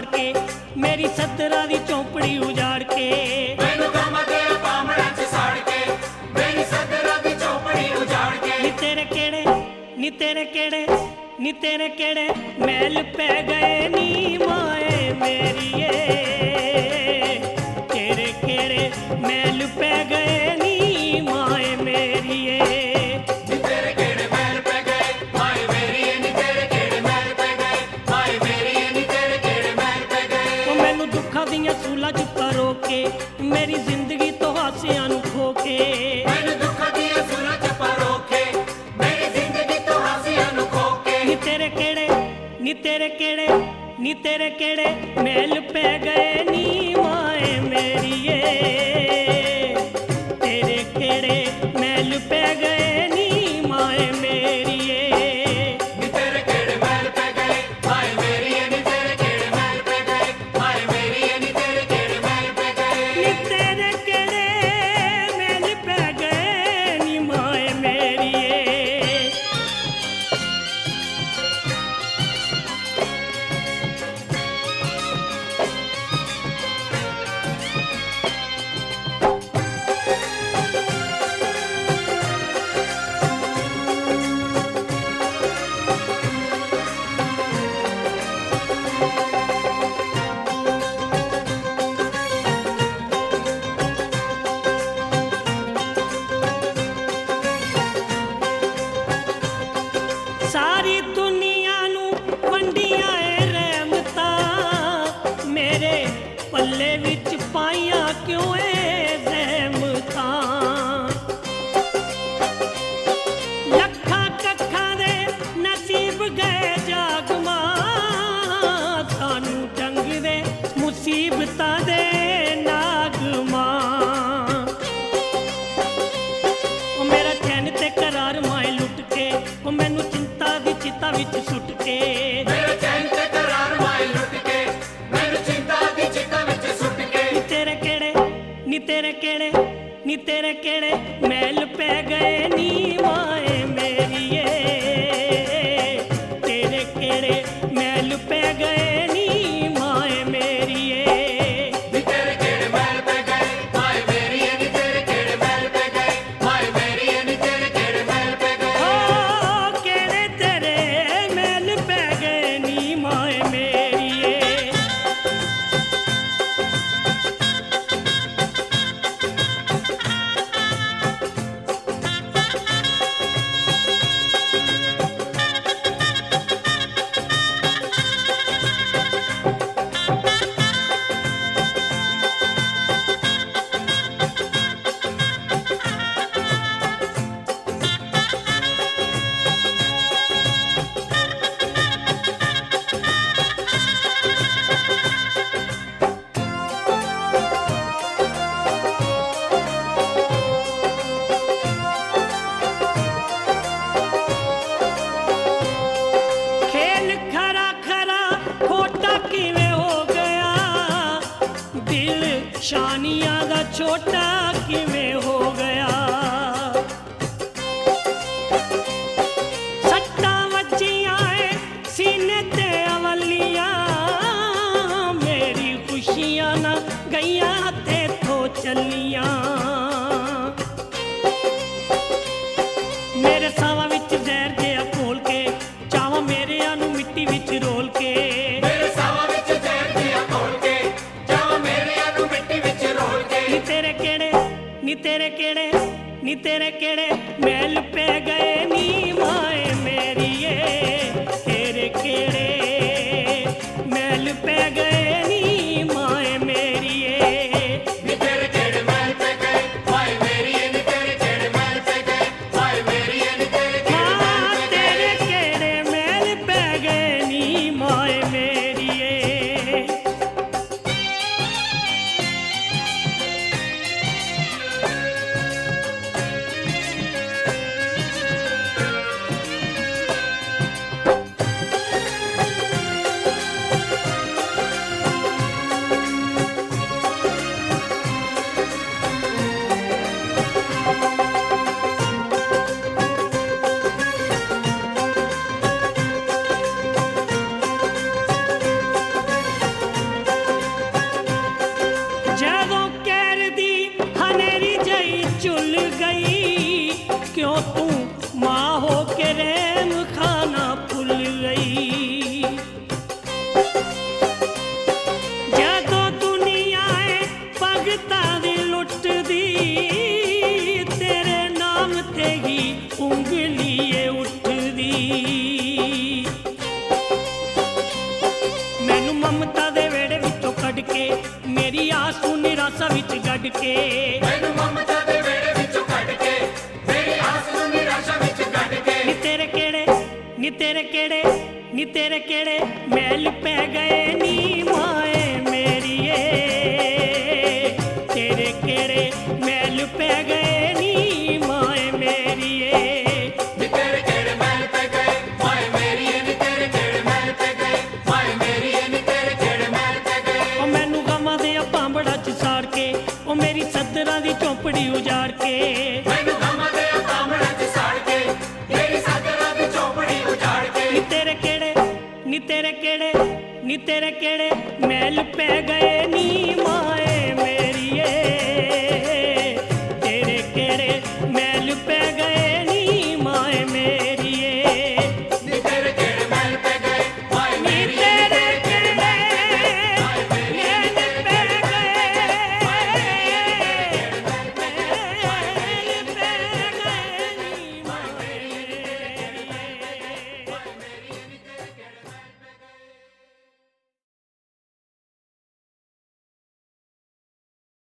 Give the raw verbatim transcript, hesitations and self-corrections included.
के मेरी सतरा दी चौपड़ी उजाड़ के मैनू गम दे पामड़ा च साड़ के मेरी सतरा दी चौपड़ी उजाड़ के नी तेरे केड़े नी तेरे केड़े नी तेरे केड़े मैल पै गए नी माए मेरिए तेरे केड़े मैल पै गए नी माए मेरिए नी तेरे केड़े मैल पै गए माए मेरिए नी तेरे केड़े मैल पै गए माए मेरिए नी तेरे केड़े मैल पै गए ओ मैनू दुखा दियां सूला च परो के मेरी जिंदगी तो हासियां नू खो के मैनू दुख दियां सूलां च परो के मेरी जिंदगी तो हासियां नू खो के नी तेरे केड़े नी तेरे केड़े नी तेरे केड़े मैल पै गए नी माए मेरिए तेरे केड़े मैल पै गए नी माए मेरिए नी तेरे केड़े मैल पै गए माए मेरिए नी तेरे केड़े मैल पै गए माए मेरिए नी तेरे केड़े मैल पै गए नी तेरे केड़े मैल पै गए नी माए मेरिए सारी दुनिया नू वंडियां ए रहमतां मेरे पल्ले विच पाइयां क्यों ए रहमतां लखां कखां दे नसीब गए जागमां सानू जंग दे मुसीबतां दे नागमां ओ मेरा चैन ते करार माए लुट के ओ मैनू चिंता दी चिता विच सुट के मेरे चैन ते करार माए लुट के मैनू चिंता दी चिता विच सुट के नी तेरे केड़े नी तेरे केड़े नी तेरे केड़े मैल पै गए नी माए मेरिए तेरे केड़े मैल पै गए नी माए मेरिए नी तेरे केड़े मैल पै गए माए मेरिए नी तेरे केड़े मैल पै गए माए मेरिए नी तेरे केड़े मैल पै गए ओ केड़े तेरे मैल पै गए नी माए मेरिए खेल खरा खरा खोटा किवें हो गया दिल शानिया दा छोटा किवें हो गया सट्टां वज्जियां ए सीने ते अवलियां मेरी खुशियां ना गईयां ते थो चलियां मेरे सावां विच जहर जिहा घोल के चावां मेरेआं नू मिट्टी विच रोल के मेरे सावां विच जहर दिया घोल के जावां मेरेआं नू मिट्टी विच रोल के नी तेरे केड़े नी तेरे केड़े नी तेरे केड़े मैल पै गए नी माए मेरिए तेरे केड़े मैल पै गए नी माए मेरिए नी तेरे केड़े मैल पै गए माए मेरिए नी तेरे केड़े मैल पै गए माए मेरिए नी तेरे केड़े मैल हाँ पै तेरे गए केड़े मैल पै गए नी माए मेरिए ਮਮਤਾ ਦੇ ਵੇੜੇ ਵਿੱਚੋਂ ਕੱਢ ਕੇ ਮੇਰੀ ਆਸ ਨੂੰ ਨਿਰਾਸ਼ਾ ਵਿੱਚ ਗੱਡ ਕੇ ਮੈਨੂੰ ਮਮਤਾ ਦੇ ਵੇੜੇ ਵਿੱਚੋਂ ਕੱਢ ਕੇ ਮੇਰੀ ਆਸ ਨੂੰ ਨਿਰਾਸ਼ਾ ਵਿੱਚ ਕੱਢ ਕੇ ਨੀ ਤੇਰੇ ਕਿਹੜੇ ਨੀ ਤੇਰੇ ਕਿਹੜੇ ਨੀ ਤੇਰੇ ਕਿਹੜੇ ਮੈਲ ਪੈ ਗਏ ਨੀ ਮਾਏ ਮੇਰੀਏ ਤੇਰੇ ਕਿਹੜੇ ਮੈਲ ਪੈ ਗਏ ਨੀ ਮਾਏ ਮੇਰੀਏ ਨੀ ਤੇਰੇ ਕਿਹੜੇ ਮੈਲ ਪੈ ਗਏ ਮਾਏ ਮੇਰੀਏ ਨੀ ਤੇਰੇ ਕਿਹੜੇ ਮੈਲ ਪੈ ਗਏ ਮਾਏ ਮੇਰੀਏ ਨੀ ਤੇਰੇ ਕਿਹੜੇ ਮੈਲ ਪੈ ਗਏ ਉਹ ਮੈਨੂੰ ਗਮਾਂ ਦੇ ਭਾਂਬੜਾ ਚ ਸਾੜ ਕੇ ਉਹ ਮੇਰੀ ਸੱਦਰਾਂ ਦੀ ਝੌਂਪੜੀ ਉਜਾੜ ਕੇ ਮੈਨੂੰ ਗਮਾਂ ਦੇ ਕਾਮੜਾਂ ਚ ਸਾੜ ਕੇ ਮੇਰੀ ਸਾਦਰਾਂ ਦੀ ਝੋਪੜੀ ਉਜਾੜ ਕੇ ਨੀ ਤੇਰੇ ਕਿਹੜੇ ਨੀ ਤੇਰੇ ਕਿਹੜੇ ਨੀ ਤੇਰੇ ਕਿਹੜੇ ਮੈਲ ਪੈ ਗਏ ਨੀ ਮਾਏ